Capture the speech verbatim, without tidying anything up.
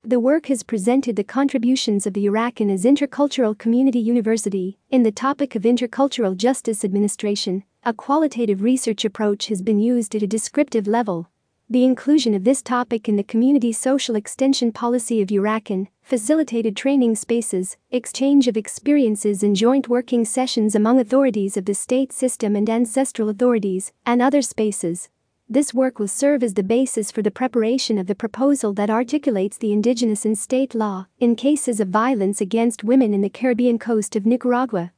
The work has presented the contributions of the URACAN as Intercultural Community University. In the topic of intercultural justice administration, a qualitative research approach has been used at a descriptive level. The inclusion of this topic in the community social extension policy of URACAN facilitated training spaces, exchange of experiences and joint working sessions among authorities of the state system and ancestral authorities, and other spaces. This work will serve as the basis for the preparation of the proposal that articulates the indigenous and state law in cases of violence against women in the Caribbean coast of Nicaragua.